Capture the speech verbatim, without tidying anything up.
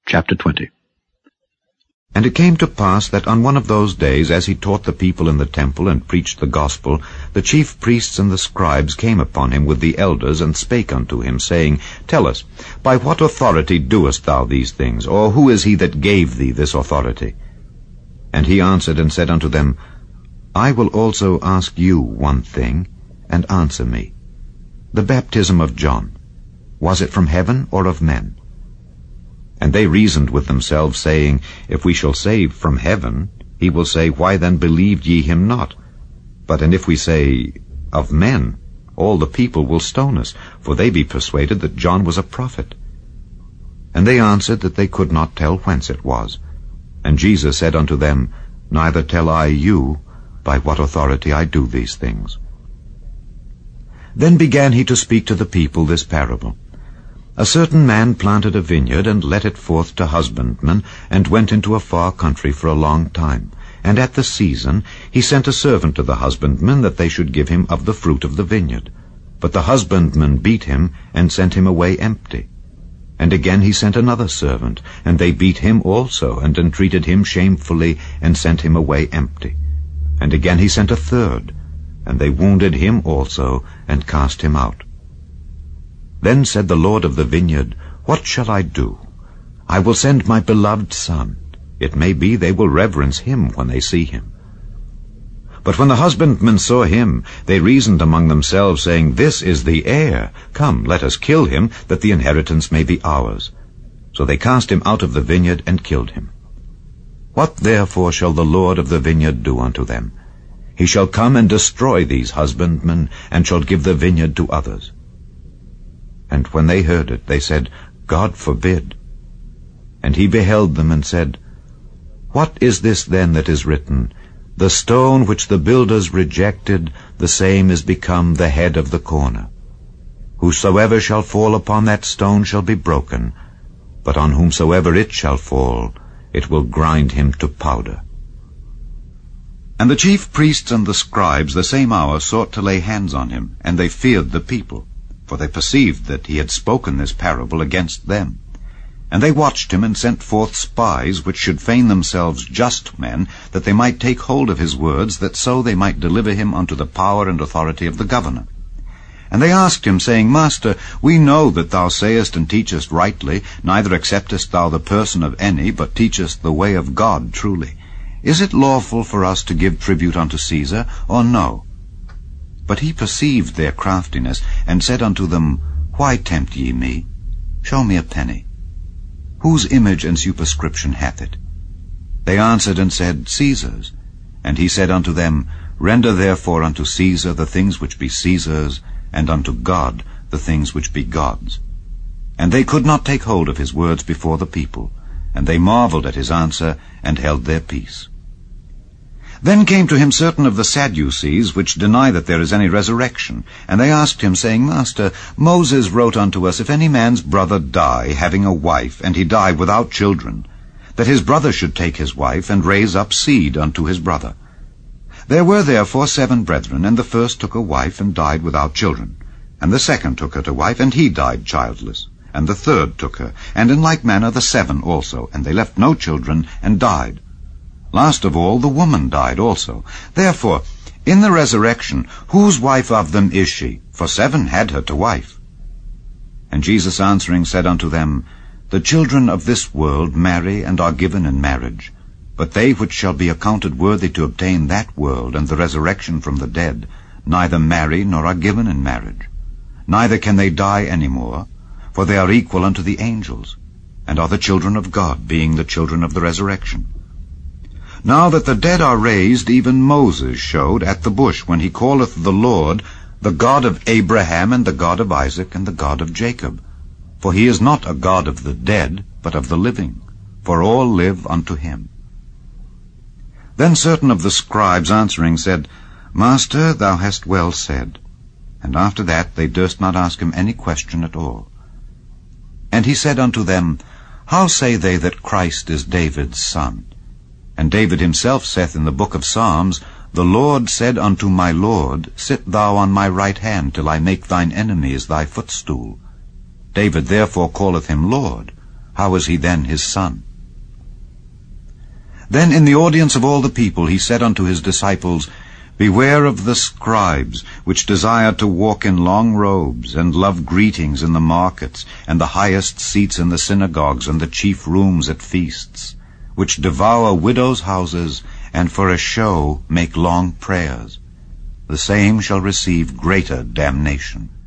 Chapter twenty. And it came to pass that on one of those days, as he taught the people in the temple and preached the gospel, the chief priests and the scribes came upon him with the elders, and spake unto him, saying, Tell us, by what authority doest thou these things? Or who is he that gave thee this authority? And he answered and said unto them, I will also ask you one thing, and answer me. The baptism of John, was it from heaven or of men? And they reasoned with themselves, saying, If we shall say, From heaven, he will say, Why then believed ye him not? But and if we say, Of men, all the people will stone us, for they be persuaded that John was a prophet. And they answered that they could not tell whence it was. And Jesus said unto them, Neither tell I you by what authority I do these things. Then began he to speak to the people this parable. A certain man planted a vineyard, and let it forth to husbandmen, and went into a far country for a long time. And at the season he sent a servant to the husbandmen, that they should give him of the fruit of the vineyard. But the husbandmen beat him, and sent him away empty. And again he sent another servant, and they beat him also, and entreated him shamefully, and sent him away empty. And again he sent a third, and they wounded him also, and cast him out. Then said the Lord of the vineyard, What shall I do? I will send my beloved son. It may be they will reverence him when they see him. But when the husbandmen saw him, they reasoned among themselves, saying, This is the heir. Come, let us kill him, that the inheritance may be ours. So they cast him out of the vineyard, and killed him. What therefore shall the Lord of the vineyard do unto them? He shall come and destroy these husbandmen, and shall give the vineyard to others. And when they heard it, they said, God forbid. And he beheld them, and said, What is this then that is written? The stone which the builders rejected, the same is become the head of the corner. Whosoever shall fall upon that stone shall be broken, but on whomsoever it shall fall, it will grind him to powder. And the chief priests and the scribes the same hour sought to lay hands on him, and they feared the people, for they perceived that he had spoken this parable against them. And they watched him, and sent forth spies, which should feign themselves just men, that they might take hold of his words, that so they might deliver him unto the power and authority of the governor. And they asked him, saying, Master, we know that thou sayest and teachest rightly, neither acceptest thou the person of any, but teachest the way of God truly. Is it lawful for us to give tribute unto Caesar, or no? But he perceived their craftiness, and said unto them, Why tempt ye me? Show me a penny. Whose image and superscription hath it? They answered and said, Caesar's. And he said unto them, Render therefore unto Caesar the things which be Caesar's, and unto God the things which be God's. And they could not take hold of his words before the people, and they marveled at his answer, and held their peace. Then came to him certain of the Sadducees, which deny that there is any resurrection. And they asked him, saying, Master, Moses wrote unto us, If any man's brother die, having a wife, and he die without children, that his brother should take his wife, and raise up seed unto his brother. There were therefore seven brethren, and the first took a wife, and died without children. And the second took her to wife, and he died childless. And the third took her, and in like manner the seven also, and they left no children, and died. Last of all, the woman died also. Therefore, in the resurrection, whose wife of them is she? For seven had her to wife. And Jesus answering said unto them, The children of this world marry and are given in marriage. But they which shall be accounted worthy to obtain that world and the resurrection from the dead, neither marry nor are given in marriage. Neither can they die any more, for they are equal unto the angels, and are the children of God, being the children of the resurrection. Now that the dead are raised, even Moses showed at the bush, when he calleth the Lord, the God of Abraham, and the God of Isaac, and the God of Jacob. For he is not a God of the dead, but of the living, for all live unto him. Then certain of the scribes answering said, Master, thou hast well said. And after that they durst not ask him any question at all. And he said unto them, How say they that Christ is David's son? And David himself saith in the book of Psalms, The Lord said unto my Lord, Sit thou on my right hand, till I make thine enemies thy footstool. David therefore calleth him Lord. how is he then his son? Then in the audience of all the people he said unto his disciples, Beware of the scribes, which desire to walk in long robes, and love greetings in the markets, and the highest seats in the synagogues, and the chief rooms at feasts, which devour widows' houses, and for a show make long prayers. The same shall receive greater damnation.